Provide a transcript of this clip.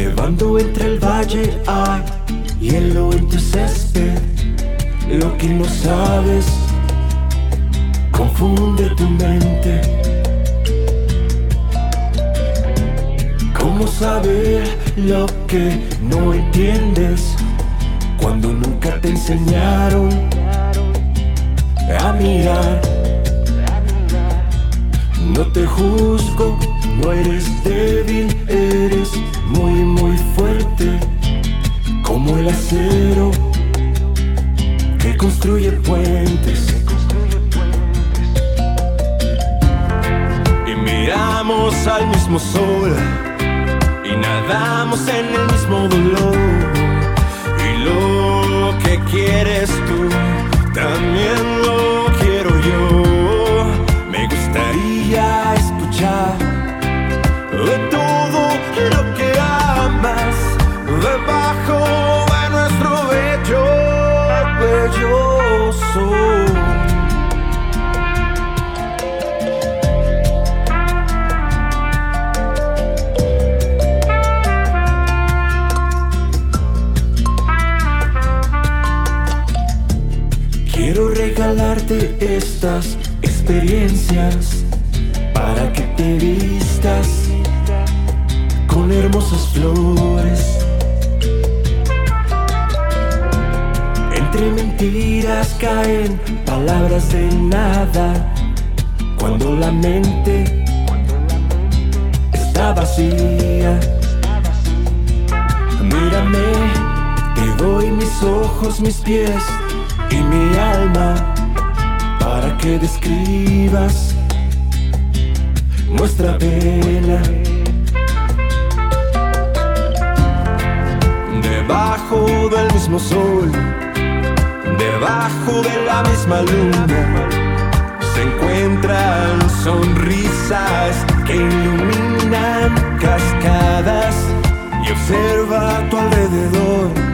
Nevando entre el valle hay hielo en tu césped. Lo que no sabes confunde tu mente. ¿Cómo saber lo que no entiendes cuando nunca te enseñaron a mirar? No te juzgo, no eres débil, eres muy muy fuerte, como el acero que construye puentes. Y miramos al mismo sol y nadamos en el mismo dolor. Y lo que quieres tú también lo quiero yo. Me gustaría escuchar de todo lo que amas debajo de nuestro bello sol. Quiero regalarte estas experiencias para que te vistas con hermosas flores. Entre mentiras caen palabras de nada cuando la mente está vacía. Mírame, te doy mis ojos, mis pies y mi alma para que describas nuestra pena. Debajo del mismo sol, debajo de la misma luna, se encuentran sonrisas que iluminan cascadas. Y observa a tu alrededor